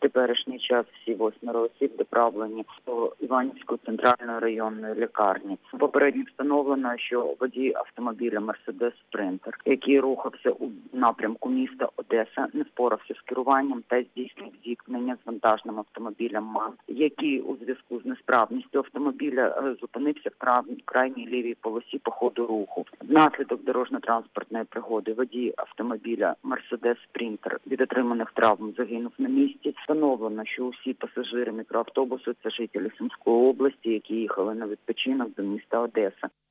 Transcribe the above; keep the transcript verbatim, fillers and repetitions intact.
теперішній час всі восьмеро осіб доправлені до Іванівської центральної районної лікарні. Попередньо встановлено, що водій автомобіля «Мерседес Спринтер», який рухався у напрямку міста Одеса, не впорався з керуванням та здійснив зіткнення з вантажним автомобілем МАН, який у зв'язку з несправністю автомобіля зупинився в крайній лівій полосі по ходу руху. Внаслідок дорожньо-транспортної пригоди водій автомобіля «Мерседес Спринтер» від отриманих травм загинув на місці. Встановлено, що усі пасажири мікроавтобусу – це жителі Сумської області, які їхали на відпочинок до міста Одеса.